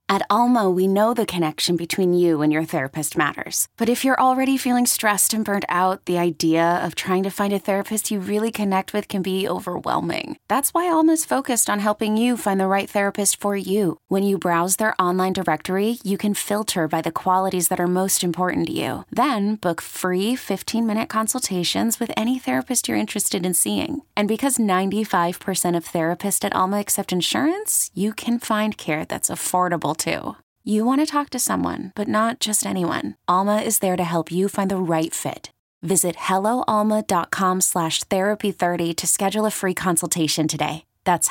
At Alma, we know the connection between you and your therapist matters. But if you're already feeling stressed and burnt out, the idea of trying to find a therapist you really connect with can be overwhelming. That's why Alma's focused on helping you find the right therapist for you. When you browse their online directory, you can filter by the qualities that are most important to you. Then book free 15-minute consultations with any therapist you're interested in seeing. And because 95% of therapists at Alma accept insurance, you can find care that's affordable too. You want to talk to someone, but not just anyone. Alma is there to help you find the right fit. Visit helloalma.com/therapy30 to schedule a free consultation today. That's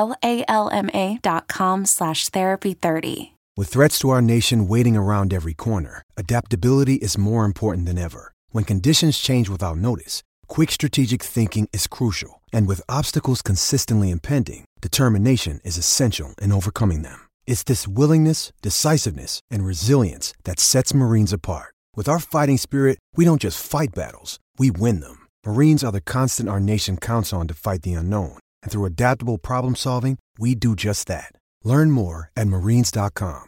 helloalma.com/therapy30. With threats to our nation waiting around every corner, adaptability is more important than ever. When conditions change without notice, quick strategic thinking is crucial. And with obstacles consistently impending, determination is essential in overcoming them. It's this willingness, decisiveness, and resilience that sets Marines apart. With our fighting spirit, we don't just fight battles, we win them. Marines are the constant our nation counts on to fight the unknown. And through adaptable problem solving, we do just that. Learn more at Marines.com.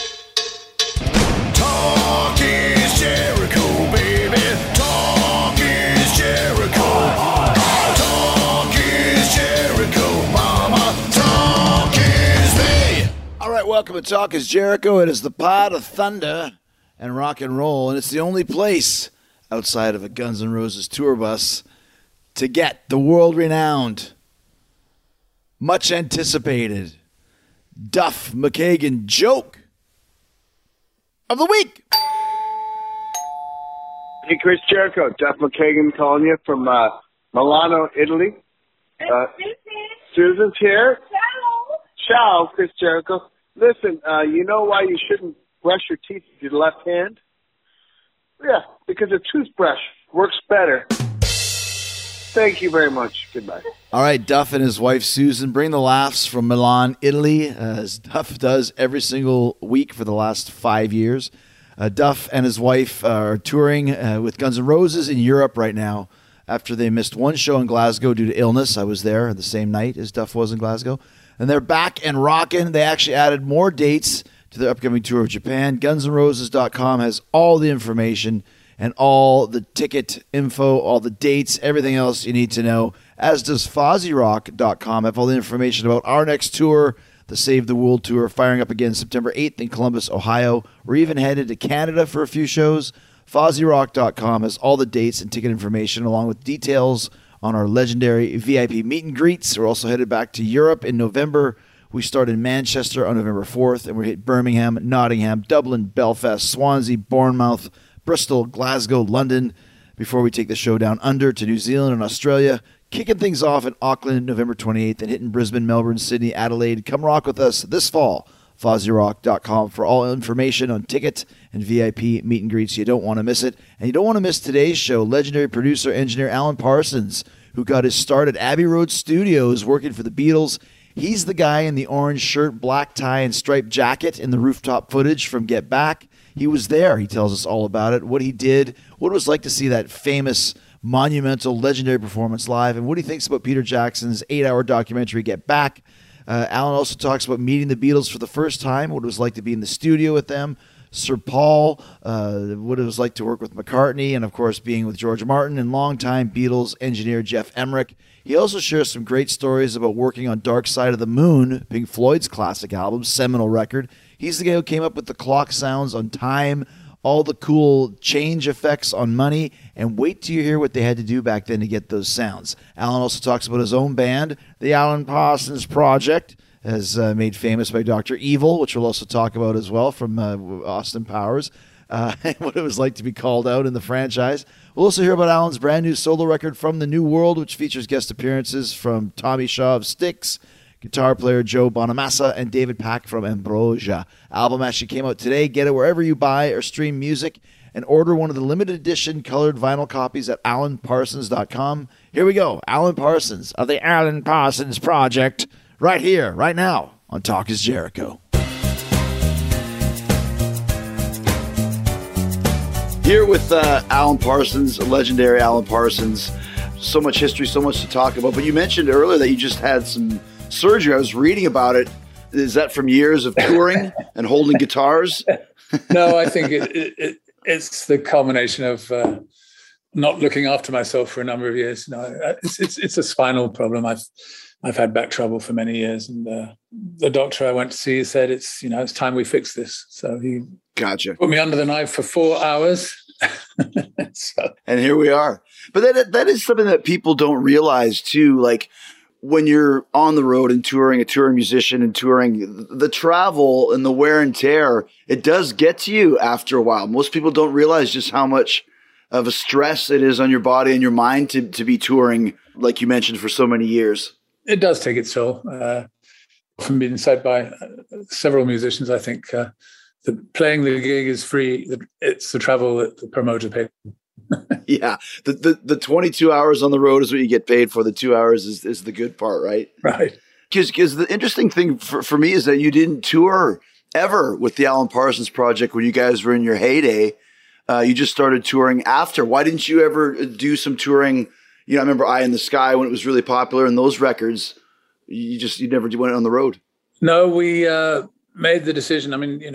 Talk is Jericho, baby. Talk is Jericho. Talk is Jericho, mama. Talk is me. All right, welcome to Talk is Jericho. It is the pod of thunder and rock and roll, and it's the only place outside of a Guns N' Roses tour bus to get the world-renowned, much-anticipated Duff McKagan joke of the week. Hey, Chris Jericho, Duff McKagan calling you from Milano, Italy. Susan's here. Ciao, Chris Jericho. Listen, you know why you shouldn't brush your teeth with your left hand? Yeah, because a toothbrush works better. Thank you very much. Goodbye. All right, Duff and his wife Susan bring the laughs from Milan, Italy, as Duff does every single week for the last 5 years. Duff and his wife are touring with Guns N' Roses in Europe right now after they missed one show in Glasgow due to illness. I was there the same night as Duff was in Glasgow. And they're back and rocking. They actually added more dates to their upcoming tour of Japan. GunsN'Roses.com has all the information and all the ticket info, all the dates, everything else you need to know, as does FozzyRock.com. Have all the information about our next tour, the Save the World Tour, firing up again September 8th in Columbus, Ohio. We're even headed to Canada for a few shows. FozzyRock.com has all the dates and ticket information, along with details on our legendary VIP meet and greets. We're also headed back to Europe in November. We start in Manchester on November 4th, and we hit Birmingham, Nottingham, Dublin, Belfast, Swansea, Bournemouth, Bristol, Glasgow, London, before we take the show down under to New Zealand and Australia, kicking things off in Auckland November 28th and hitting Brisbane, Melbourne, Sydney, Adelaide. Come rock with us this fall. FozzyRock.com for all information on ticket and VIP meet and greets. You don't want to miss it. And you don't want to miss today's show. Legendary producer, engineer Alan Parsons, who got his start at Abbey Road Studios working for the Beatles. He's the guy in the orange shirt, black tie, and striped jacket in the rooftop footage from Get Back. He was there. He tells us all about it, what he did, what it was like to see that famous, monumental, legendary performance live, and what he thinks about Peter Jackson's 8-hour documentary, Get Back. Alan also talks about meeting the Beatles for the first time, what it was like to be in the studio with them, Sir Paul, what it was like to work with McCartney, and, of course, being with George Martin, and longtime Beatles engineer Jeff Emmerich. He also shares some great stories about working on Dark Side of the Moon, Pink Floyd's classic album, seminal record. He's the guy who came up with the clock sounds on Time, all the cool change effects on Money, and wait till you hear what they had to do back then to get those sounds. Alan also talks about his own band, the Alan Parsons Project, as made famous by Dr. Evil, which we'll also talk about as well from Austin Powers, and what it was like to be called out in the franchise. We'll also hear about Alan's brand new solo record, From the New World, which features guest appearances from Tommy Shaw of Styx, guitar player Joe Bonamassa, and David Pack from Ambrosia. Album actually came out today. Get it wherever you buy or stream music, and order one of the limited edition colored vinyl copies at alanparsons.com. Here we go. Alan Parsons of the Alan Parsons Project, right here, right now on Talk is Jericho. Here with Alan Parsons, legendary Alan Parsons. So much history, so much to talk about. But you mentioned earlier that you just had some surgery. I was reading about it Is that from years of touring and holding guitars? No, I think it's the culmination of not looking after myself for a number of years. No, it's a spinal problem. I've had back trouble for many years, and the doctor I went to see said it's time we fix this. So he put me under the knife for 4 hours. And here we are. But that is something that people don't realize too. Like when you're on the road and touring, a touring musician and touring, the travel and the wear and tear, it does get to you after a while. Most people don't realize just how much of a stress it is on your body and your mind to be touring, like you mentioned, for so many years. It does take its toll. From being said by several musicians, I think playing the gig is free. It's the travel that the promoter pays. Yeah. The 22 hours on the road is what you get paid for. The 2 hours is the good part, right? Right. Because the interesting thing for me is that you didn't tour ever with the Alan Parsons Project when you guys were in your heyday. You just started touring after. Why didn't you ever do some touring? I remember Eye in the Sky when it was really popular, and those records, you never went on the road. No, we made the decision. I mean,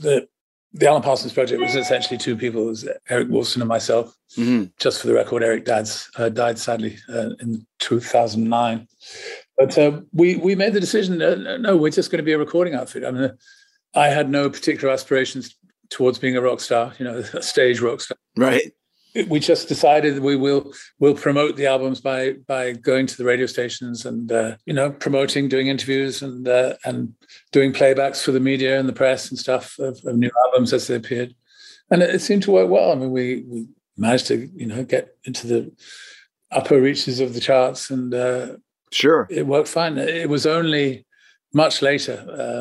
the Alan Parsons Project was essentially two people. It was Eric Woolfson and myself. Mm-hmm. Just for the record, Eric died sadly in 2009. But we made the decision, no, we're just going to be a recording outfit. I mean, I had no particular aspirations towards being a rock star, a stage rock star. Right. We just decided we'll promote the albums by going to the radio stations and promoting, doing interviews and doing playbacks for the media and the press and stuff of new albums as they appeared, and it seemed to work well. I mean, we managed to get into the upper reaches of the charts, and sure, it worked fine. It was only much later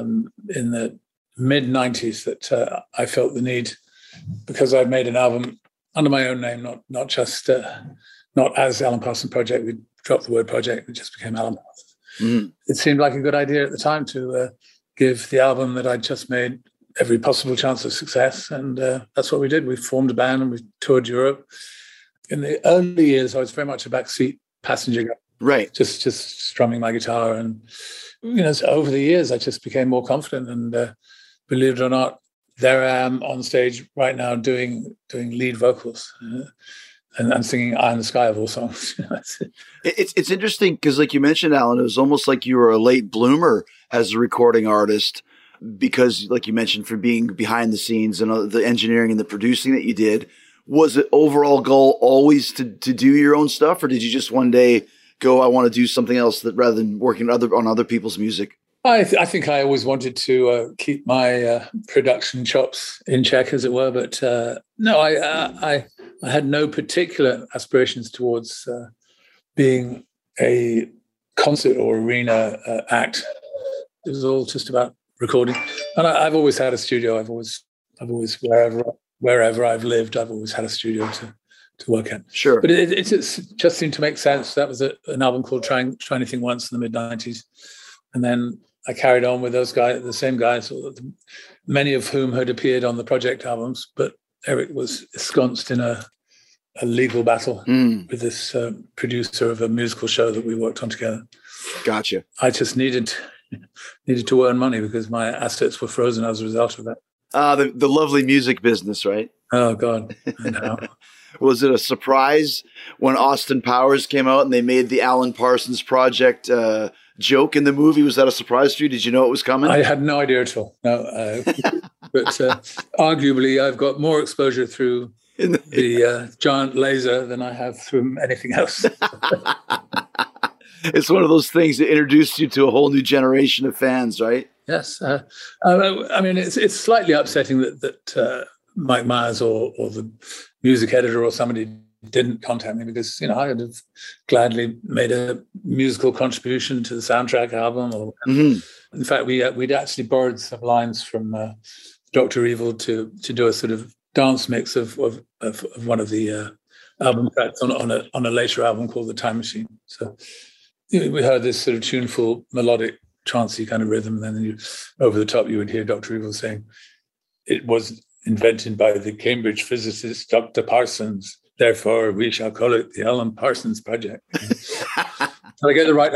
in the mid '90s that I felt the need, because I'd made an album under my own name, not just not as Alan Parsons Project. We dropped the word project; it just became Alan Parsons. Mm. It seemed like a good idea at the time to give the album that I'd just made every possible chance of success, and that's what we did. We formed a band and we toured Europe. In the early years, I was very much a backseat passenger guy, right? Just strumming my guitar, and so over the years, I just became more confident. And believe it or not, there I am on stage right now doing lead vocals and singing Eye in the Sky of all songs. It's interesting because, like you mentioned, Alan, it was almost like you were a late bloomer as a recording artist because, like you mentioned, for being behind the scenes and the engineering and the producing that you did. Was it overall goal always to do your own stuff, or did you just one day go, I want to do something else rather than working on other people's music? I think I always wanted to keep my production chops in check, as it were. But no, I had no particular aspirations towards being a concert or arena act. It was all just about recording. And I've always had a studio. I've always wherever I've lived, I've always had a studio to work at. Sure. But it just seemed to make sense. That was an album called Try Anything Once in the mid-90s. And then I carried on with those guys, the same guys, many of whom had appeared on the project albums, but Eric was ensconced in a legal battle with this producer of a musical show that we worked on together. Gotcha. I just needed to earn money because my assets were frozen as a result of that. The lovely music business, right? Oh, God. Was it a surprise when Austin Powers came out and they made the Alan Parsons Project joke in the movie? Was that a surprise to you? Did you know it was coming? I had no idea at all. No, but arguably I've got more exposure through the giant laser than I have through anything else. It's one of those things that introduced you to a whole new generation of fans, right? Yes. I mean, it's slightly upsetting that Mike Myers or the music editor or somebody didn't contact me, because I would have gladly made a musical contribution to the soundtrack album. Or in fact, we'd actually borrowed some lines from Dr. Evil to do a sort of dance mix of one of the album tracks on a later album called The Time Machine. So we heard this sort of tuneful, melodic, trancey kind of rhythm, and then over the top you would hear Dr. Evil saying, "It was invented by the Cambridge physicist Dr. Parsons. Therefore, we shall call it the Alan Parsons Project." I get the right?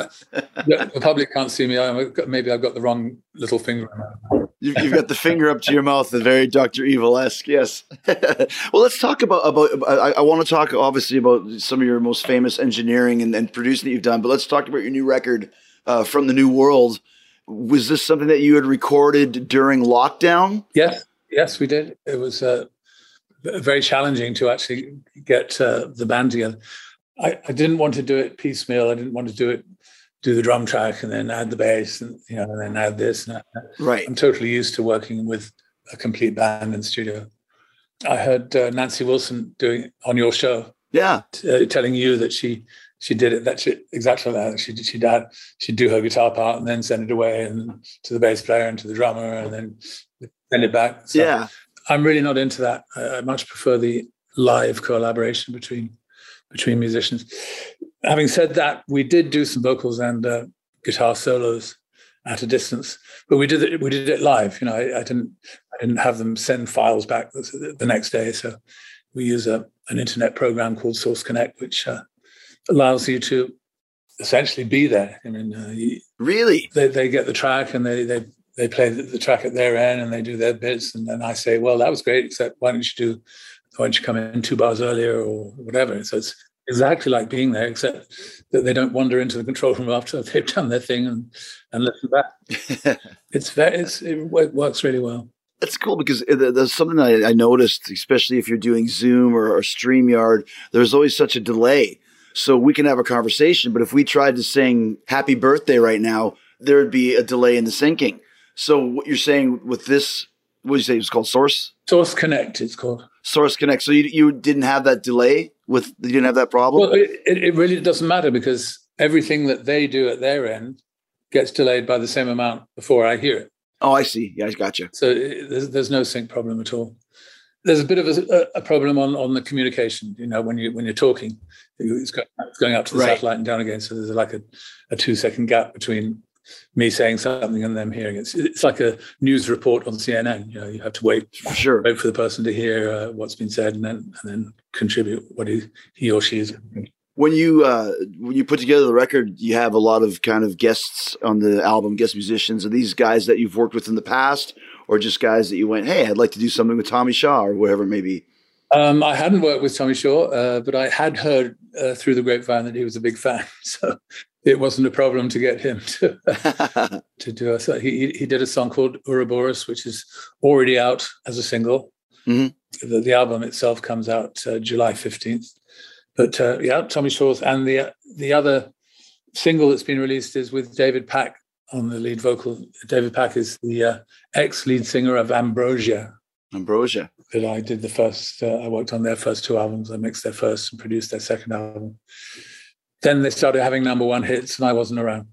The public can't see me. Maybe I've got the wrong little finger. You've got the finger up to your mouth, the very Dr. Evil-esque, yes. Well, let's talk about I want to talk obviously about some of your most famous engineering and producing that you've done, but let's talk about your new record, From the New World. Was this something that you had recorded during lockdown? Yes, we did. It was very challenging to actually get the band together. I didn't want to do it piecemeal. I didn't want to do the drum track and then add the bass and and then add this and that. Right. I'm totally used to working with a complete band in the studio. I heard Nancy Wilson doing on your show. Yeah. Telling you that she did it. Exactly like that. She'd do her guitar part and then send it away and to the bass player and to the drummer and then send it back. So yeah. I'm really not into that. I much prefer the live collaboration between musicians. Having said that, we did do some vocals and guitar solos at a distance, but we did it live. I didn't have them send files back the next day. So we use an internet program called Source Connect, which allows you to essentially be there. I mean, really, they get the track and they play the track at their end and they do their bits, and then I say, well, that was great, except why don't you come in 2 bars earlier or whatever. So it's exactly like being there, except that they don't wander into the control room after they've done their thing and listen back. It works really well. That's cool because there's something that I noticed, especially if you're doing Zoom or StreamYard, there's always such a delay. So we can have a conversation, but if we tried to sing Happy Birthday right now, there would be a delay in the syncing. So what you're saying with this, what did you say it was called? Source Connect, it's called. Source Connect. So you didn't have that delay you didn't have that problem? Well, it really doesn't matter because everything that they do at their end gets delayed by the same amount before I hear it. Oh, I see. Yeah, I gotcha. So there's no sync problem at all. There's a bit of a problem on the communication. When you're talking, it's going up to the satellite and down again. So there's like a 2-second gap between me saying something and them hearing it. It's like a news report on CNN. You have to wait for the person to hear what's been said and then contribute what he or she is. When you put together the record, you have a lot of kind of guests on the album, guest musicians. Are these guys that you've worked with in the past, or just guys that you went, hey, I'd like to do something with Tommy Shaw or whatever it may be? I hadn't worked with Tommy Shaw, but I had heard through the grapevine that he was a big fan. So it wasn't a problem to get him to do it. So he did a song called Ouroboros, which is already out as a single. Mm-hmm. The album itself comes out July 15th. But Tommy Shaw's, and the other single that's been released is with David Pack on the lead vocal. David Pack is the ex-lead singer of Ambrosia. That I did the first, I worked on their first 2 albums. I mixed their first and produced their second album. Then they started having #1 hits and I wasn't around.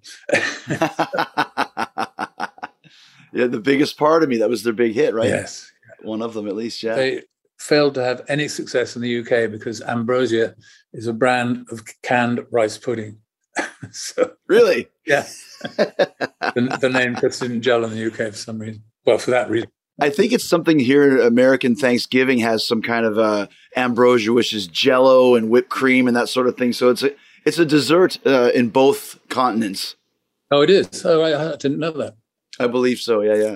Yeah, The Biggest Part of Me, that was their big hit, right? Yes. One of them at least, yeah. They failed to have any success in the UK because Ambrosia is a brand of canned rice pudding. So, really? Yeah. The name just didn't gel in the UK for some reason. Well, for that reason. I think it's something here. American Thanksgiving has some kind of ambrosia, which is Jell-O and whipped cream and that sort of thing. So it's a dessert in both continents. Oh, it is. Oh, I didn't know that. I believe so. Yeah.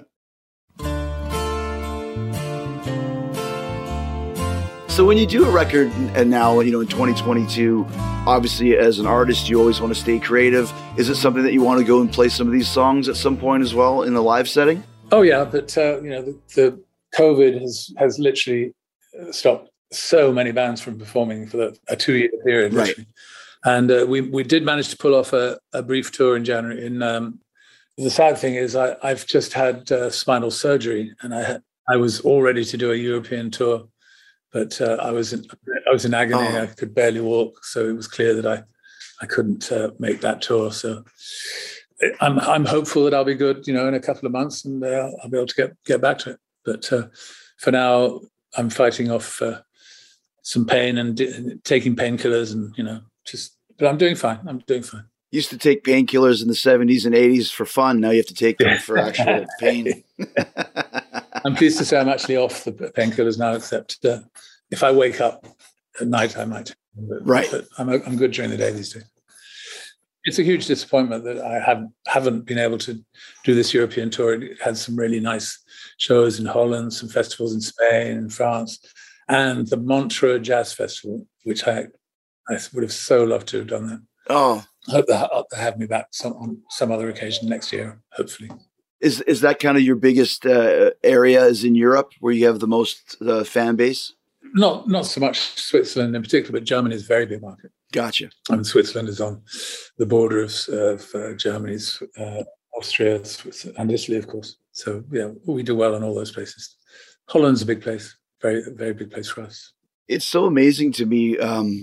So when you do a record, and now in 2022, obviously as an artist, you always want to stay creative. Is it something that you want to go and play some of these songs at some point as well in the live setting? Oh yeah, but the COVID has literally stopped so many bands from performing for a 2-year period, right? Literally. And we did manage to pull off a brief tour in January. The sad thing is I've just had spinal surgery, and I was all ready to do a European tour, but I was in agony. I could barely walk, so it was clear that I couldn't make that tour. So I'm hopeful that I'll be good, in a couple of months, and I'll be able to get back to it. But for now, I'm fighting off some pain and taking painkillers, and but I'm doing fine. Used to take painkillers in the 70s and 80s for fun. Now you have to take them for actual pain. I'm pleased to say I'm actually off the painkillers now, except if I wake up at night, I might. Right. But I'm good during the day these days. It's a huge disappointment that I haven't been able to do this European tour. It had some really nice shows in Holland, some festivals in Spain and France, and the Montreux Jazz Festival, which I would have so loved to have done that. Oh, I hope they'll have me back on some other occasion next year, hopefully. is that kind of your biggest area is in Europe where you have the most fan base? Not so much Switzerland in particular, but Germany is a very big market. Gotcha. And Switzerland is on the border of Germany's, Austria, and Italy, of course. So, yeah, we do well in all those places. Holland's a big place, very, very big place for us. It's so amazing to me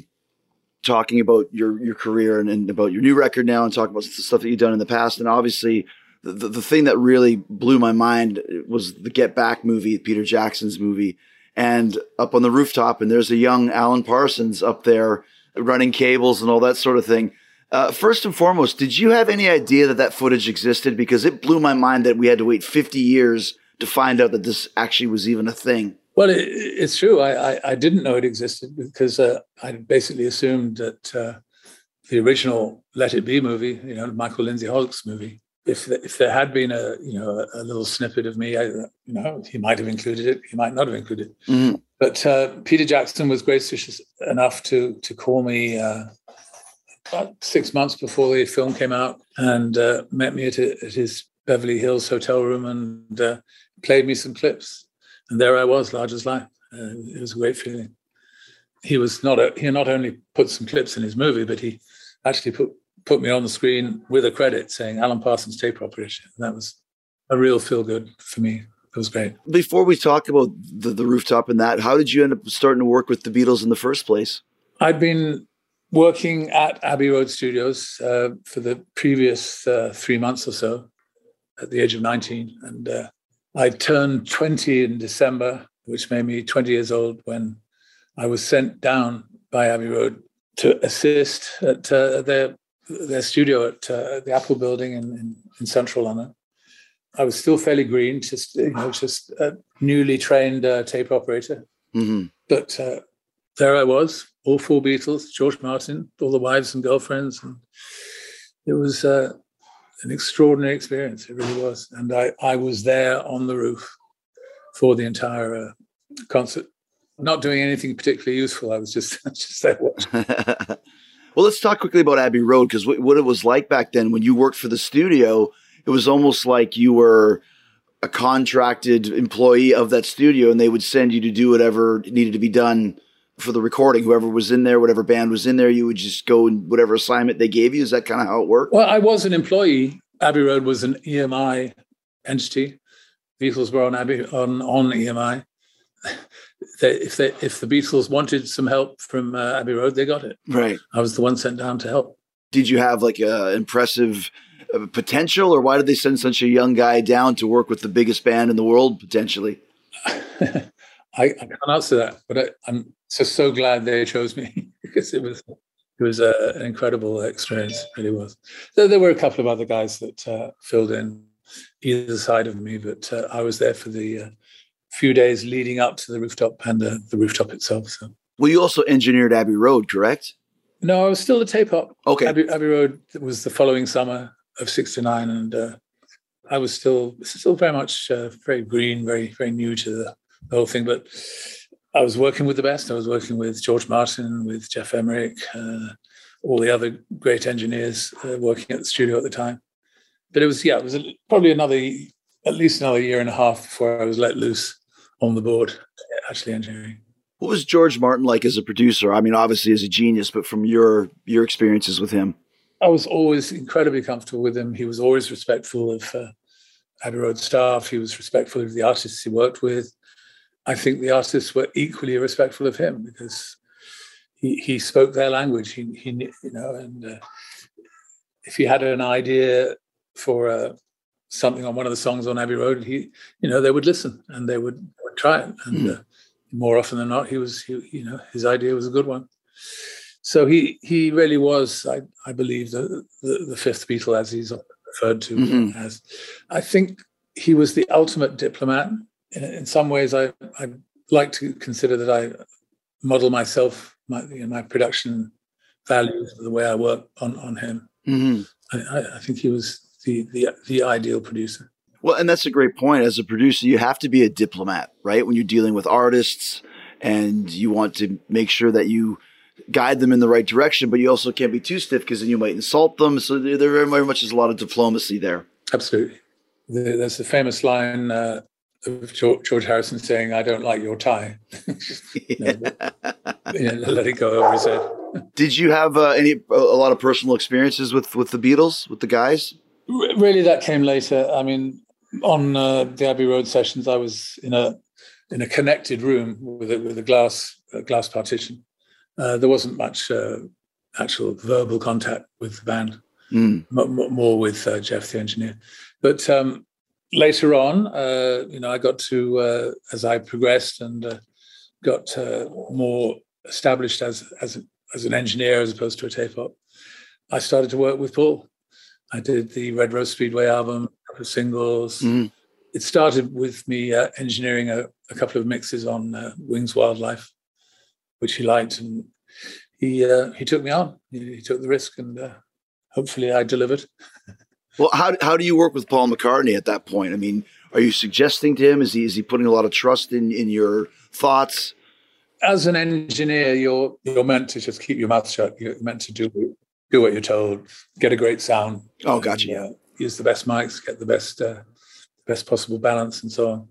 talking about your career and about your new record now and talking about the stuff that you've done in the past. And obviously, the thing that really blew my mind was the Get Back movie, Peter Jackson's movie. And up on the rooftop, and there's a young Alan Parsons up there running cables and all that sort of thing. First and foremost, did you have any idea that footage existed? Because it blew my mind that we had to wait 50 years to find out that this actually was even a thing. Well, it's true. I didn't know it existed because I basically assumed that the original Let It Be movie, Michael Lindsay Hog's movie, if there had been a little snippet of me, he might have included it. He might not have included it. Mm-hmm. But Peter Jackson was gracious enough to call me about 6 months before the film came out and met me at his Beverly Hills hotel room and played me some clips. And there I was, large as life. It was a great feeling. He not only put some clips in his movie, but he actually put me on the screen with a credit saying Alan Parsons tape operator. And that was a real feel good for me. It was great. Before we talk about the rooftop and that, how did you end up starting to work with the Beatles in the first place? I'd been working at Abbey Road Studios for the previous 3 months or so at the age of 19. And I turned 20 in December, which made me 20 years old when I was sent down by Abbey Road to assist at their studio at the Apple Building in central London. I was still fairly green, just a newly trained tape operator. Mm-hmm. But there I was, all four Beatles, George Martin, all the wives and girlfriends. And it was an extraordinary experience. It really was. And I was there on the roof for the entire concert, not doing anything particularly useful. I was just there watching. Well, let's talk quickly about Abbey Road, because what it was like back then when you worked for the studio, it was almost like you were a contracted employee of that studio and they would send you to do whatever needed to be done for the recording. Whoever was in there, whatever band was in there, you would just go and whatever assignment they gave you. Is that kind of how it worked? Well, I was an employee. Abbey Road was an EMI entity. Beatles were on EMI. If the Beatles wanted some help from Abbey Road, they got it. Right. I was the one sent down to help. Did you have like a impressive potential, or why did they send such a young guy down to work with the biggest band in the world potentially? I can't answer that, but I'm so glad they chose me because it was an incredible experience. It really was. There were a couple of other guys that filled in either side of me, but I was there for the few days leading up to the rooftop and the rooftop itself. So. Well, you also engineered Abbey Road, correct? No, I was still a tape op. Okay. Abbey Road was the following summer of '69, and I was still very much very green, very, very new to the whole thing. But I was working with the best. I was working with George Martin, with Jeff Emerick, all the other great engineers working at the studio at the time. But it was probably at least another year and a half before I was let loose on the board, actually engineering. What was George Martin like as a producer? I mean, obviously as a genius, but from your experiences with him. I was always incredibly comfortable with him. He was always respectful of Abbey Road staff. He was respectful of the artists he worked with. I think the artists were equally respectful of him because he spoke their language. He and if he had an idea for something on one of the songs on Abbey Road, they would listen and they would try it. And more often than not, his idea was a good one. So he really was, I believe, the fifth Beatle, as he's referred to as. I think he was the ultimate diplomat. In some ways, I like to consider that I model myself, my production values, the way I work on him. Mhm. I think he was the ideal producer. Well, and that's a great point. As a producer, you have to be a diplomat, right? When you're dealing with artists and you want to make sure that you guide them in the right direction, but you also can't be too stiff because then you might insult them. So there very much is a lot of diplomacy there. Absolutely. There's the famous line of George Harrison saying, "I don't like your tie." Let it go over his head. Did you have a lot of personal experiences with the Beatles, with the guys? Really, that came later. I mean, on the Abbey Road sessions, I was in a connected room with a glass partition. There wasn't much actual verbal contact with the band, more with Jeff, the engineer. But later on, I got to as I progressed and got more established as an engineer as opposed to a tape op, I started to work with Paul. I did the Red Rose Speedway album, a couple of singles. It started with me engineering a couple of mixes on Wings Wildlife, which he liked, and he took me on. He took the risk, and hopefully I delivered. Well, how do you work with Paul McCartney at that point? I mean, are you suggesting to him? Is he putting a lot of trust in your thoughts? As an engineer, you're meant to just keep your mouth shut. You're meant to do what you're told, get a great sound. Oh, gotcha. And, use the best mics, get the best possible balance, and so on.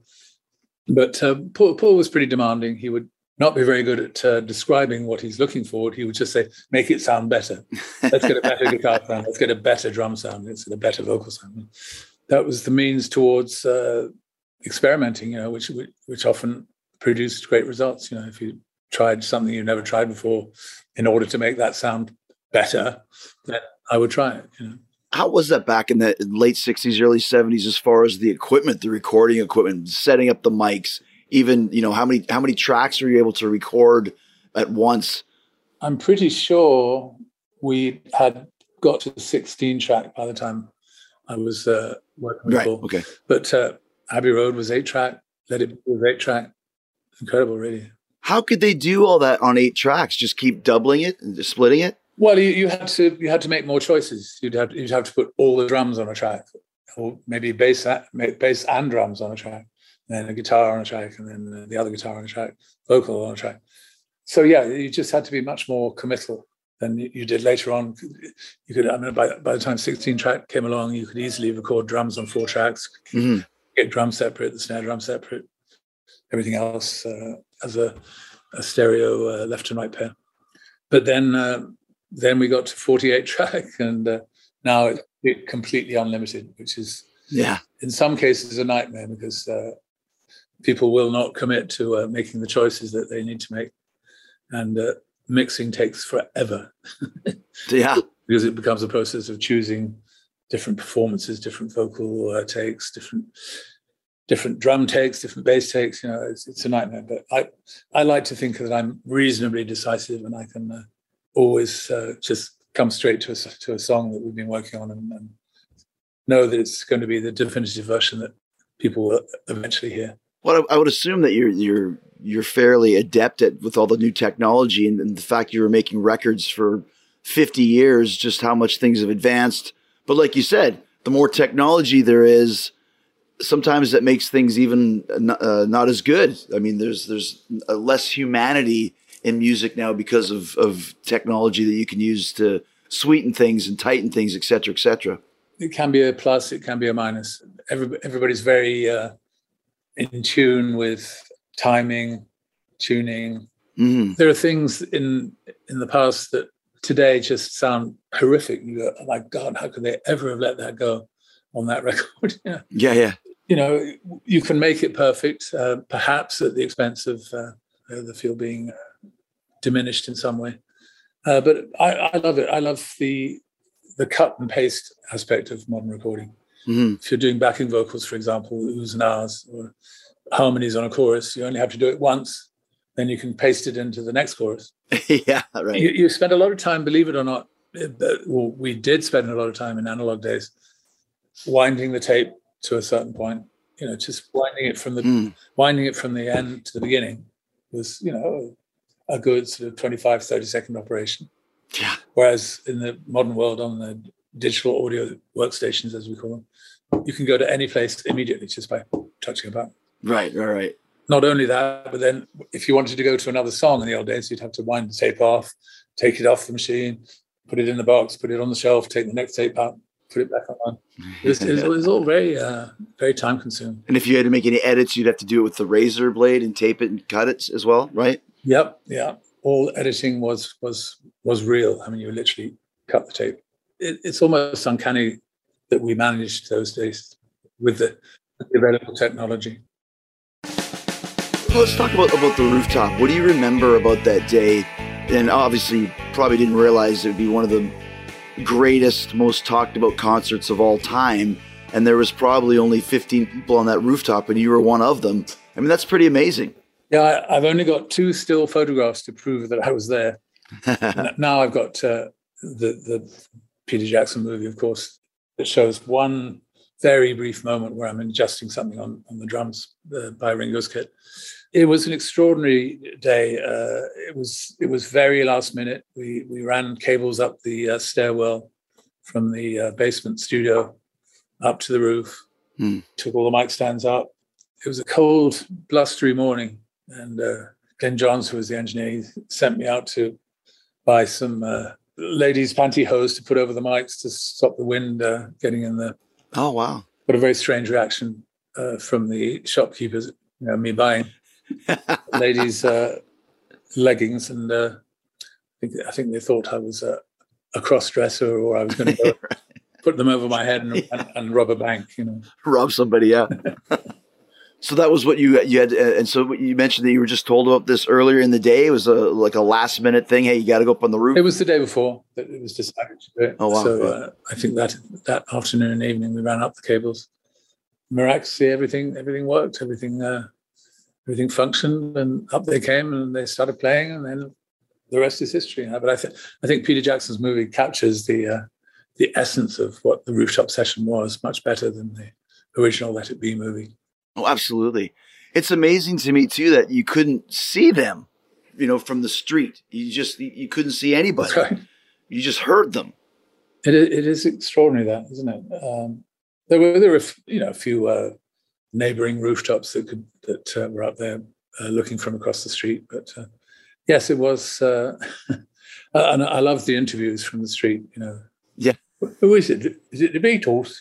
But Paul was pretty demanding. He would not be very good at describing what he's looking for. He would just say, "Make it sound better. Let's get a better guitar sound. Let's get a better drum sound. Let's get a better vocal sound." That was the means towards experimenting, which often produced great results. If you tried something you've never tried before, in order to make that sound better, then I would try it. How was that back in the late 60s, early 70s, as far as the equipment, the recording equipment, setting up the mics, even, how many tracks were you able to record at once? I'm pretty sure we had got to 16 track by the time I was working with Paul. Okay. But Abbey Road was 8 track, Let It Be was 8 track. Incredible, really. How could they do all that on 8 tracks? Just keep doubling it and just splitting it? Well, you had to make more choices. You'd have to put all the drums on a track, or maybe bass and drums on a track, and then a guitar on a track, and then the other guitar on a track, vocal on a track. So yeah, you just had to be much more committal than you did later on. You could, by the time 16 track came along, you could easily record drums on 4 tracks, get drums separate, the snare drum separate, everything else as a stereo left and right pair. But then we got to 48 track, and now it's completely unlimited, which is in some cases a nightmare, because people will not commit to making the choices that they need to make, and mixing takes forever. Because it becomes a process of choosing different performances, different vocal takes, different drum takes, different bass takes. It's a nightmare. But I like to think that I'm reasonably decisive, and I can always just come straight to a song that we've been working on, and know that it's going to be the definitive version that people will eventually hear. Well, I would assume that you're fairly adept with all the new technology, and the fact you were making records for 50 years, just how much things have advanced. But like you said, the more technology there is, sometimes that makes things even not as good. I mean, there's less humanity in music now because of technology that you can use to sweeten things and tighten things, et cetera, et cetera. It can be a plus, it can be a minus. Everybody's very in tune with timing, tuning. Mm-hmm. There are things in the past that today just sound horrific. You go, oh my God, how could they ever have let that go on that record? Yeah. You can make it perfect, perhaps at the expense of the feel being diminished in some way. But I love it. I love the cut and paste aspect of modern recording. Mm-hmm. If you're doing backing vocals, for example, oohs and ahs, or harmonies on a chorus, you only have to do it once, then you can paste it into the next chorus. Yeah, right. You spend a lot of time, believe it or not, well, we did spend a lot of time in analog days winding the tape to a certain point. Just winding it from the end to the beginning was, a good sort of 25, 30-second operation. Yeah. Whereas in the modern world, on the digital audio workstations, as we call them, you can go to any place immediately just by touching a button. Right. Not only that, but then if you wanted to go to another song in the old days, you'd have to wind the tape off, take it off the machine, put it in the box, put it on the shelf, take the next tape out, put it back on. It was all very, very time consuming. And if you had to make any edits, you'd have to do it with the razor blade and tape it and cut it as well, right? Yep. Yeah. All editing was real. I mean, you literally cut the tape. It's almost uncanny that we managed those days with the available technology. Let's talk about the rooftop. What do you remember about that day? And obviously, you probably didn't realize it would be one of the greatest, most talked about concerts of all time. And there was probably only 15 people on that rooftop, and you were one of them. I mean, that's pretty amazing. Yeah, I've only got 2 still photographs to prove that I was there. Now I've got the Peter Jackson movie, of course, that shows one very brief moment where I'm adjusting something on the drums by Ringo's kit. It was an extraordinary day. It was very last minute. We ran cables up the stairwell from the basement studio up to the roof, took all the mic stands up. It was a cold, blustery morning, and Glenn Johns, who was the engineer, he sent me out to buy some ladies' pantyhose to put over the mics to stop the wind getting in there. Oh, wow. Got a very strange reaction from the shopkeepers, me buying ladies' leggings, and I think they thought I was a cross-dresser, or I was going to go put them over my head and rob a bank, Rob somebody, yeah. So that was what you had, and so you mentioned that you were just told about this earlier in the day. It was like a last minute thing. Hey, you got to go up on the roof. It was the day before that it was decided to do it. Oh wow! So I think that afternoon and evening we ran up the cables. Miraculously, everything worked. Everything functioned, and up they came, and they started playing, and then the rest is history. But I think Peter Jackson's movie captures the essence of what the rooftop session was much better than the original Let It Be movie. Oh, absolutely. It's amazing to me too that you couldn't see them, from the street. You couldn't see anybody. Right. You just heard them. It is extraordinary, that, isn't it? There were a few neighboring rooftops that were up there looking from across the street. But yes, it was. And I loved the interviews from the street. Yeah. Who is it? Is it the Beatles?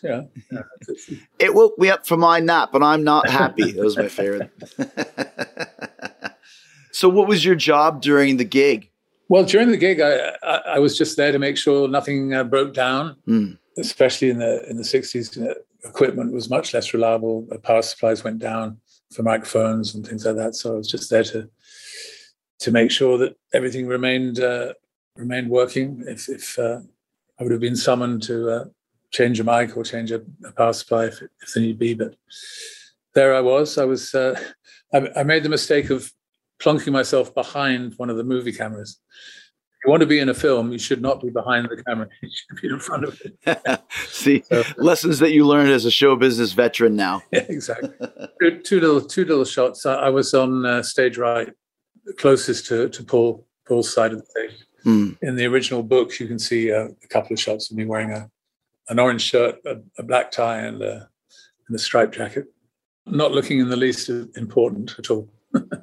It woke me up from my nap, and I'm not happy. That was my favorite. So what was your job during the gig? Well, during the gig, I was just there to make sure nothing broke down, especially in the 60s. Equipment was much less reliable. Power supplies went down for microphones and things like that. So I was just there to make sure that everything remained working. If I would have been summoned to change a mic or change a power supply if there need be. But there I was. I made the mistake of plonking myself behind one of the movie cameras. If you want to be in a film, you should not be behind the camera. You should be in front of it. See, lessons that you learned as a show business veteran now. Yeah, exactly. Two little shots. I was on stage right, closest to Paul's side of the stage. In the original book, you can see a couple of shots of me wearing an orange shirt, a black tie, and a striped jacket. Not looking in the least important at all.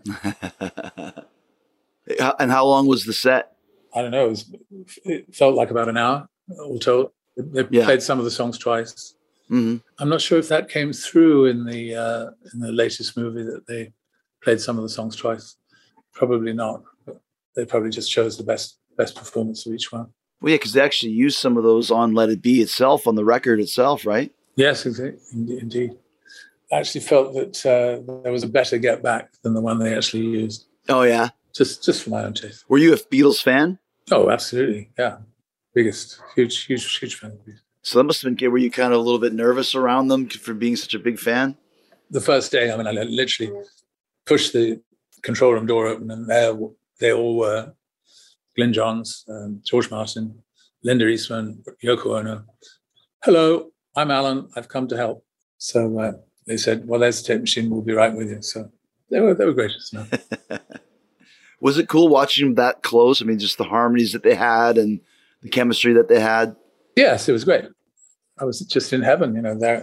And how long was the set? I don't know. It felt like about an hour, all told. They played some of the songs twice. Mm-hmm. I'm not sure if that came through in the latest movie, that they played some of the songs twice. Probably not. But they probably just chose the best performance of each one. Well, yeah, because they actually used some of those on Let It Be itself, on the record itself, right? Yes, indeed. I actually felt that there was a better Get Back than the one they actually used. Oh, yeah? Just for my own taste. Were you a Beatles fan? Oh, absolutely, yeah. Biggest, huge fan of Beatles. So that must have been, were you kind of a little bit nervous around them for being such a big fan? The first day, I literally pushed the control room door open, and they all were Glenn Johns, George Martin, Linda Eastman, Yoko Ono. Hello, I'm Alan. I've come to help. So they said, well, there's the tape machine. We'll be right with you. So they were gracious enough. Was it cool watching them that close? I mean, just the harmonies that they had and the chemistry that they had? Yes, it was great. I was just in heaven, there,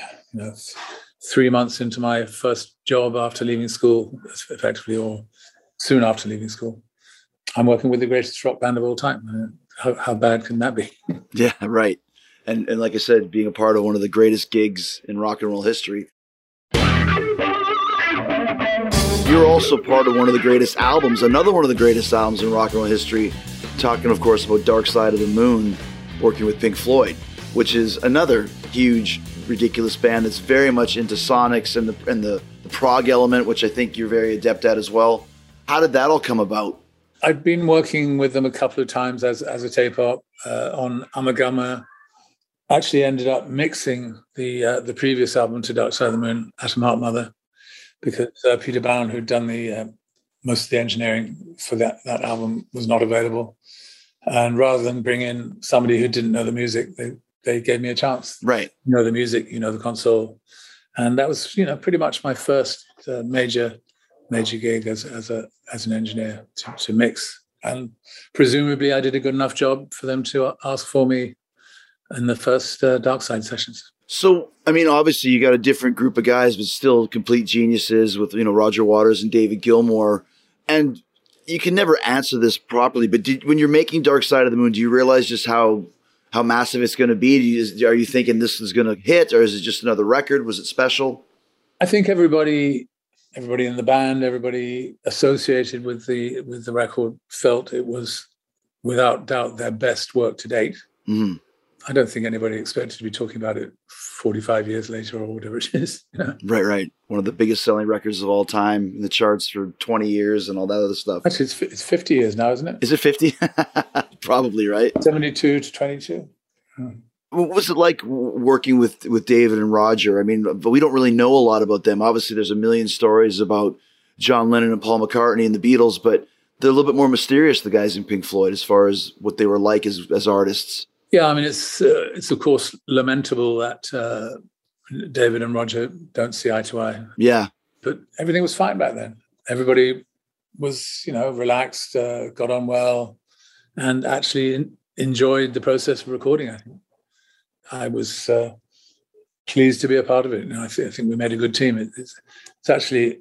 3 months into my first job after leaving school, effectively, or soon after leaving school. I'm working with the greatest rock band of all time. How bad can that be? Yeah, right. And like I said, being a part of one of the greatest gigs in rock and roll history. You're also part of one of the greatest albums, another one of the greatest albums in rock and roll history, talking, of course, about Dark Side of the Moon, working with Pink Floyd, which is another huge, ridiculous band that's very much into sonics and the prog element, which I think you're very adept at as well. How did that all come about? I'd been working with them a couple of times as a tape op on Amagama. Actually ended up mixing the previous album to Dark Side of the Moon, Atom Heart Mother, because Peter Bound, who'd done the most of the engineering for that album, was not available. And rather than bring in somebody who didn't know the music, they gave me a chance. Right. You know the music, the console. And that was, pretty much my first major gig as an engineer to mix. And presumably I did a good enough job for them to ask for me in the first Dark Side sessions. So, I mean, obviously you got a different group of guys, but still complete geniuses with, Roger Waters and David Gilmour. And you can never answer this properly, but when you're making Dark Side of the Moon, do you realize just how massive it's going to be? Are you thinking this is going to hit, or is it just another record? Was it special? I think everybody in the band, everybody associated with the record felt it was without doubt their best work to date. Mm-hmm. I don't think anybody expected to be talking about it 45 years later or whatever it is. Right. One of the biggest selling records of all time in the charts for 20 years and all that other stuff. Actually, it's 50 years now, isn't it? Is it 50? Probably, right? 72 to 22. What was it like working with David and Roger? I mean, but we don't really know a lot about them. Obviously, there's a million stories about John Lennon and Paul McCartney and the Beatles, but they're a little bit more mysterious, the guys in Pink Floyd, as far as what they were like as artists. Yeah, I mean, it's of course lamentable that David and Roger don't see eye to eye. Yeah. But everything was fine back then. Everybody was, relaxed, got on well, and actually enjoyed the process of recording, I think. I was pleased to be a part of it. I think we made a good team. It's actually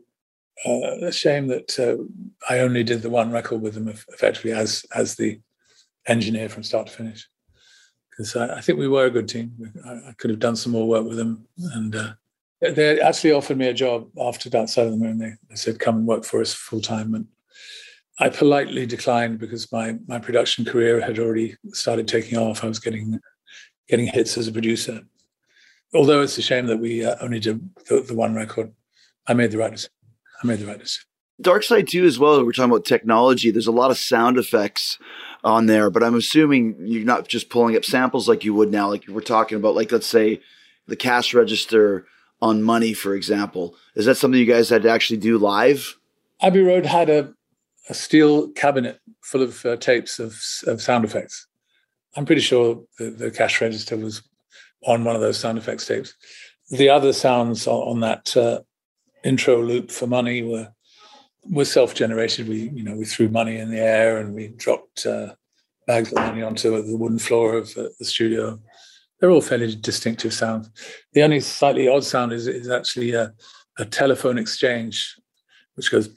a shame that I only did the one record with them effectively as the engineer from start to finish. Because I think we were a good team. I could have done some more work with them. And they actually offered me a job after Dark Side of the Moon. They said, come and work for us full time. And I politely declined because my production career had already started taking off. I was getting hits as a producer. Although it's a shame that we only did the one record, I made the right decision. Dark Side 2 as well, we're talking about technology. There's a lot of sound effects on there, but I'm assuming you're not just pulling up samples like you would now. Like we're talking about, like, let's say the cash register on Money, for example. Is that something you guys had to actually do live? Abbey Road had a steel cabinet full of tapes of sound effects. I'm pretty sure the cash register was on one of those sound effects tapes. The other sounds on that intro loop for Money were self-generated. We threw money in the air and we dropped bags of money onto the wooden floor of the studio. They're all fairly distinctive sounds. The only slightly odd sound is actually a telephone exchange, which goes.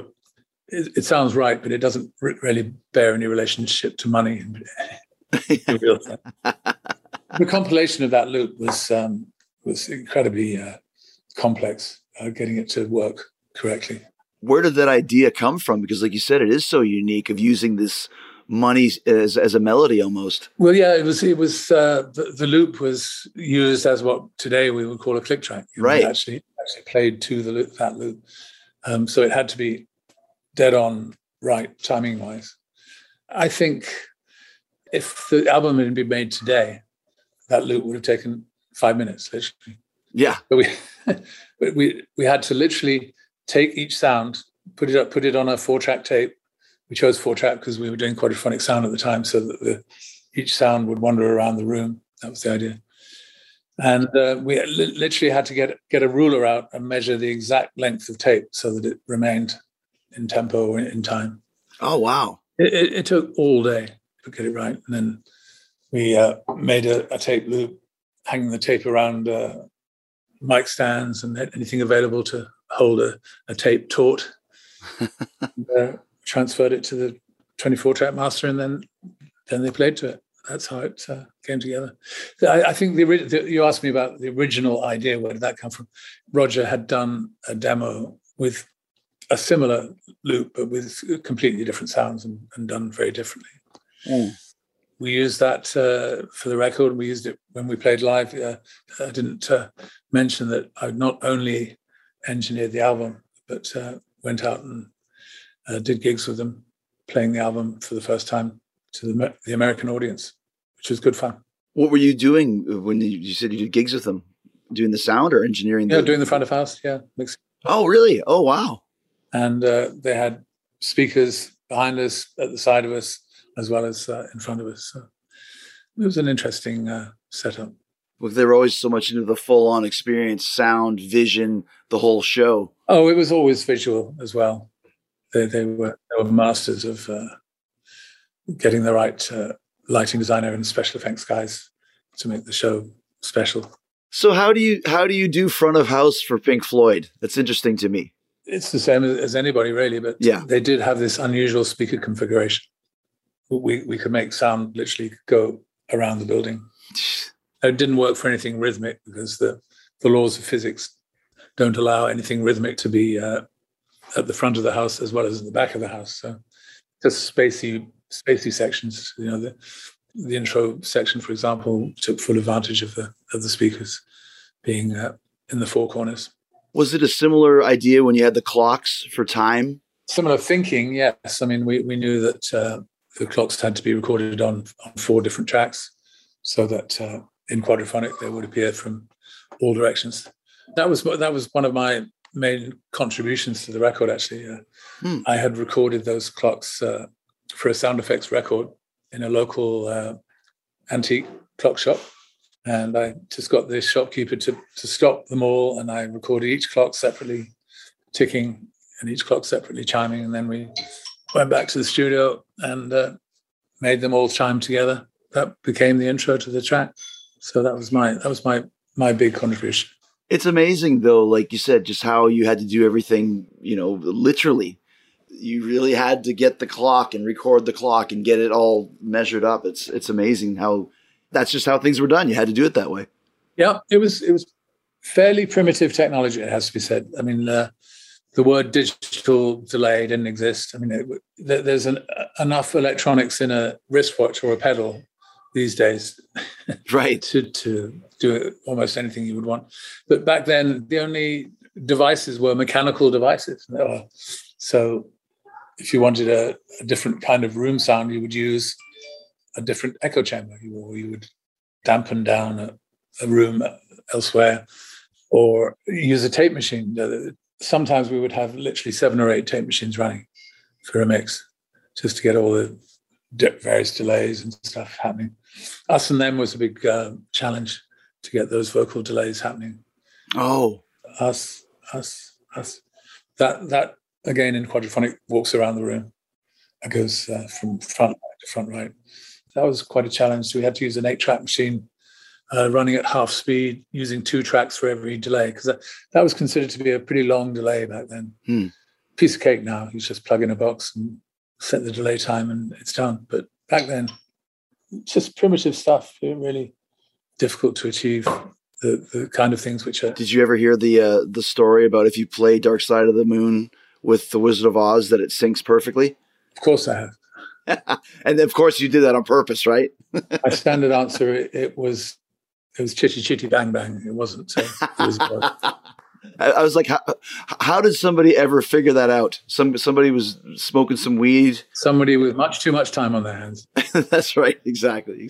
It sounds right, but it doesn't really bear any relationship to Money. The compilation of that loop was incredibly complex, getting it to work correctly. Where did that idea come from? Because like you said, it is so unique of using this Money as a melody almost. Well, yeah, it was the loop was used as what today we would call a click track. Right. Actually played to that loop. So it had to be dead on right, timing wise. I think if the album had been made today, that loop would have taken 5 minutes, literally. Yeah. But we had to literally take each sound, put it on a 4-track tape. We chose 4-track because we were doing quadraphonic sound at the time, so that each sound would wander around the room. That was the idea. And we literally had to get a ruler out and measure the exact length of tape so that it remained in tempo or in time. Oh, wow. It took all day to get it right. And then We made a tape loop, hanging the tape around mic stands and anything available to hold a tape taut. And, transferred it to the 24-track master, and then they played to it. That's how it came together. I think you asked me about the original idea. Where did that come from? Roger had done a demo with a similar loop, but with completely different sounds and done very differently. Mm. We used that for the record. We used it when we played live. I didn't mention that I not only engineered the album, but went out and did gigs with them, playing the album for the first time to the American audience, which was good fun. What were you doing when you said you did gigs with them? Doing the sound or engineering? Yeah, doing the front of house. Yeah. Mixing. Oh, really? Oh, wow. And they had speakers behind us, at the side of us, as well as in front of us. So it was an interesting setup. Well, they were always so much into the full-on experience, sound, vision, the whole show. Oh, it was always visual as well. They were masters of getting the right lighting designer and special effects guys to make the show special. So how do you do front of house for Pink Floyd? That's interesting to me. It's the same as anybody really, but yeah, they did have this unusual speaker configuration. We could make sound literally go around the building. It didn't work for anything rhythmic because the laws of physics don't allow anything rhythmic to be at the front of the house as well as in the back of the house. So just spacey sections. You know, the intro section, for example, took full advantage of the speakers being in the four corners. Was it a similar idea when you had the clocks for time? Similar thinking, yes. I mean, we knew that the clocks had to be recorded on 4 different tracks so that in quadraphonic they would appear from all directions. That was one of my main contributions to the record, actually. I had recorded those clocks for a sound effects record in a local antique clock shop. And I just got the shopkeeper to stop them all, and I recorded each clock separately ticking and each clock separately chiming. And then we went back to the studio and made them all chime together. That became the intro to the track. So that was my big contribution. It's amazing, though, like you said, just how you had to do everything, literally. You really had to get the clock and record the clock and get it all measured up. It's amazing how that's just how things were done. You had to do it that way. Yeah, it was fairly primitive technology, it has to be said. I mean, the word digital delay didn't exist. I mean, there's enough electronics in a wristwatch or a pedal these days, right, to do almost anything you would want. But back then, the only devices were mechanical devices. So if you wanted a different kind of room sound, you would use a different echo chamber, or you would dampen down a room elsewhere, or use a tape machine. Sometimes we would have literally 7 or 8 tape machines running for a mix, just to get all the various delays and stuff happening. Us and them was a big challenge to get those vocal delays happening. Oh, us. That again in quadraphonic walks around the room. It goes from front right to front right. That was quite a challenge. We had to use an 8-track machine running at half speed, using 2 tracks for every delay, because that was considered to be a pretty long delay back then. Piece of cake now. You just plug in a box and set the delay time and it's done. But back then, just primitive stuff. Really difficult to achieve the kind of things which are... Did you ever hear the story about if you play Dark Side of the Moon with the Wizard of Oz that it syncs perfectly? Of course I have. And of course you did that on purpose, right? My standard answer, it was chitty chitty bang bang. It wasn't. I was like, how did somebody ever figure that out? Somebody was smoking some weed. Somebody with much too much time on their hands. That's right. Exactly.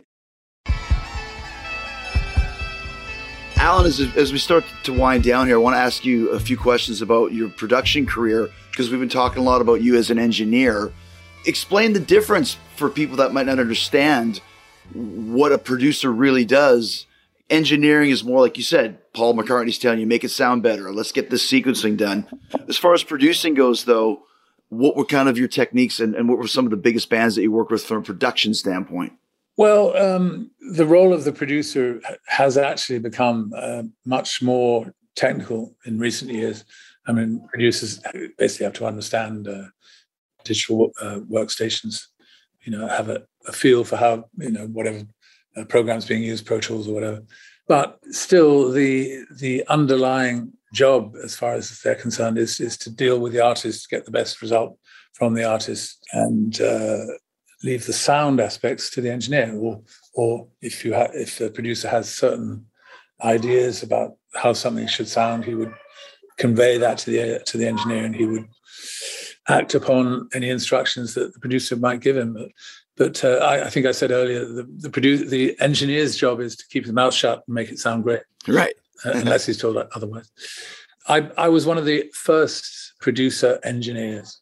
Alan, as we start to wind down here, I want to ask you a few questions about your production career, because we've been talking a lot about you as an engineer. Explain the difference for people that might not understand what a producer really does. Engineering is more, like you said, Paul McCartney's telling you, make it sound better. Let's get this sequencing done. As far as producing goes, though, what were kind of your techniques and what were some of the biggest bands that you worked with from a production standpoint? Well, the role of the producer has actually become much more technical in recent years. I mean, producers basically have to understand digital workstations, have a feel for how, whatever program's being used, Pro Tools or whatever. But still, the underlying job, as far as they're concerned, is to deal with the artist, get the best result from the artist, and leave the sound aspects to the engineer. Or if the producer has certain ideas about how something should sound, he would convey that to the engineer, and he would act upon any instructions that the producer might give him. But I think I said earlier, the engineer's job is to keep his mouth shut and make it sound great, right? Unless he's told otherwise. I was one of the first producer engineers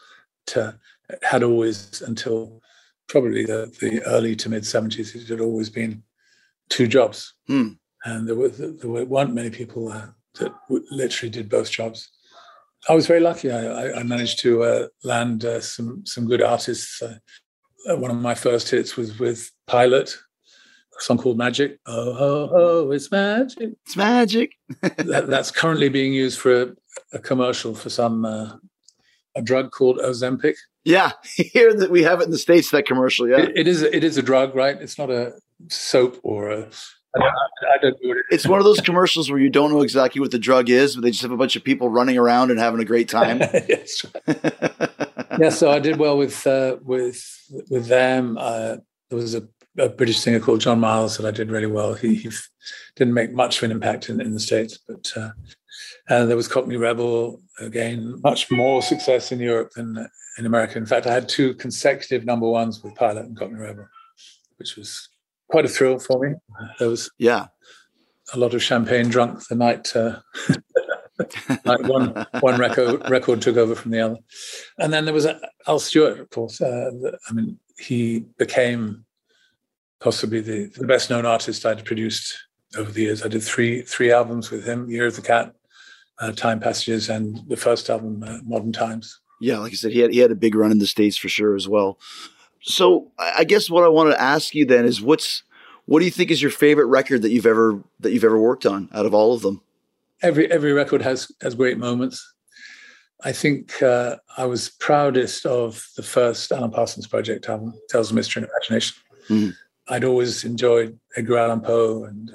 had always, until probably the early to mid 70s, it had always been two jobs, and there weren't many people that literally did both jobs. I was very lucky. I managed to land some good artists. One of my first hits was with Pilot, a song called Magic. Oh, it's magic. It's magic. That's currently being used for a commercial for a drug called Ozempic. Yeah, here that we have it in the States, that commercial, yeah. It is a drug, right? It's not a soap or a... I don't know what it is. It's one of those commercials where you don't know exactly what the drug is, but they just have a bunch of people running around and having a great time. Yes. Yeah, so I did well with them. There was a British singer called John Miles that I did really well. He didn't make much of an impact in the States, but and there was Cockney Rebel, again, much more success in Europe than in America. In fact, I had 2 consecutive number ones with Pilot and Cockney Rebel, which was quite a thrill for me. There was a lot of champagne drunk the night like one record took over from the other. And then there was Al Stewart, of course. He became possibly the best known artist I'd produced over the years. I did three albums with him: Year of the Cat, Time Passages, and the first album, Modern Times. Yeah, like I said, he had a big run in the States for sure as well. So I guess what I want to ask you then is, what do you think is your favorite record that you've ever worked on out of all of them? Every record has great moments. I think I was proudest of the first Alan Parsons Project album, Tales of Mystery and Imagination. Mm-hmm. I'd always enjoyed Edgar Allan Poe, and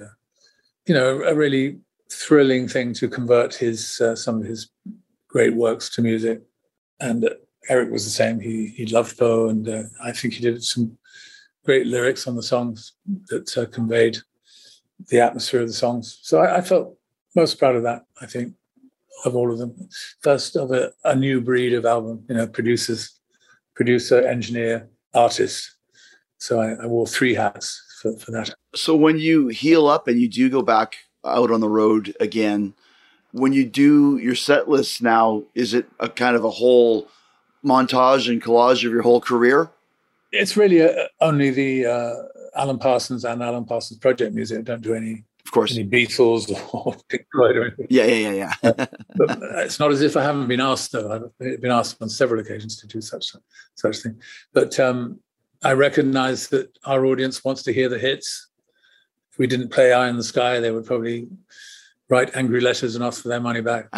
a really thrilling thing to convert some of his great works to music. And Eric was the same. He loved Poe, and I think he did some great lyrics on the songs that conveyed the atmosphere of the songs. So I felt most proud of that, I think, of all of them. First of a new breed of album, producer, engineer, artist. So I wore 3 hats for that. So when you heal up and you do go back out on the road again, when you do your set list now, is it a kind of a whole montage and collage of your whole career? It's really only the Alan Parsons and Alan Parsons Project music. I don't do any, of course, any Beatles or Pink Floyd or anything. Yeah. But it's not as if I haven't been asked, though. I've been asked on several occasions to do such thing. But I recognize that our audience wants to hear the hits. If we didn't play Eye in the Sky, they would probably write angry letters and ask for their money back.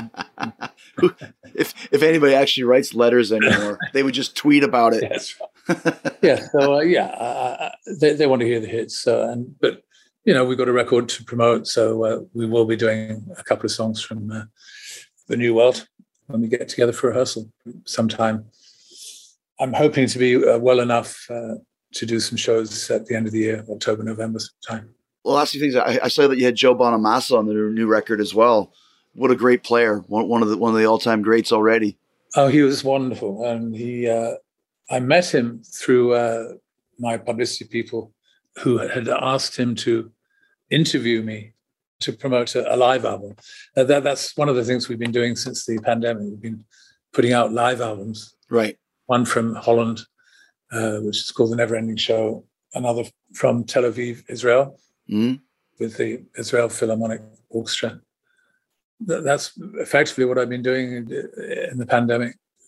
If anybody actually writes letters anymore, they would just tweet about it. Yes. Yeah. So they want to hear the hits. But we've got a record to promote, so we will be doing a couple of songs from the New World when we get together for rehearsal sometime. I'm hoping to be well enough to do some shows at the end of the year, October, November time. Well, last few things. I saw that you had Joe Bonamassa on the new record as well. What a great player! One of the all-time greats already. Oh, he was wonderful, and I met him through my publicity people who had asked him to interview me to promote a live album. That's one of the things we've been doing since the pandemic. We've been putting out live albums. Right. One from Holland, which is called The Neverending Show. Another from Tel Aviv, Israel, with the Israel Philharmonic Orchestra. That's effectively what I've been doing in the pandemic.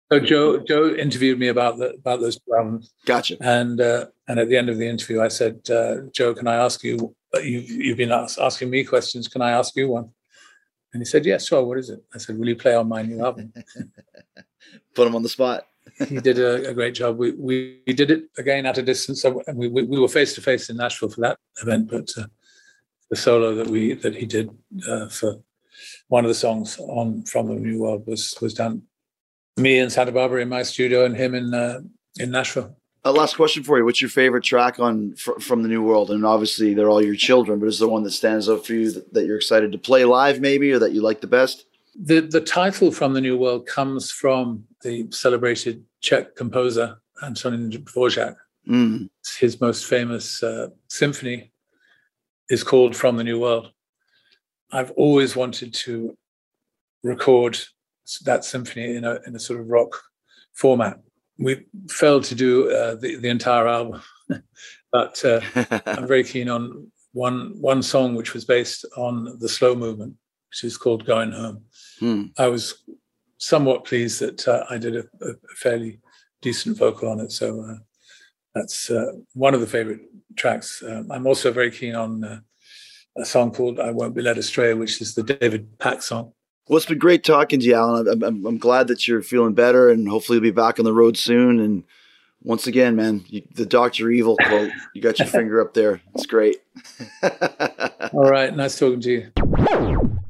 So Joe interviewed me about those albums, Gotcha. and at the end of the interview, I said, Joe, can I ask you? You've been asking me questions. Can I ask you one? And he said, yes, sure. What is it? I said, will you play on my new album? Put him on the spot. He did a great job. We did it again at a distance. So we were face to face in Nashville for that event, but the solo that he did for one of the songs from the New World was done me in Santa Barbara in my studio and him in Nashville. Last question for you. What's your favorite track from the New World? And obviously they're all your children, but is there one that stands out for you that you're excited to play live maybe, or that you like the best? The title From the New World comes from the celebrated Czech composer Antonín Dvořák. His most famous symphony is called From the New World. I've always wanted to record that symphony in a sort of rock format. We failed to do the entire album, but I'm very keen on one song which was based on the slow movement, which is called Going Home. I was somewhat pleased that I did a fairly decent vocal on it, so that's one of the favorite tracks. I'm also very keen on a song called I Won't Be Led Astray, which is the David Pack song. Well, it's been great talking to you, Alan. I'm glad that you're feeling better, and hopefully you'll be back on the road soon. And once again, man, the Dr. Evil quote, you got your finger up there. It's great. All right. Nice talking to you.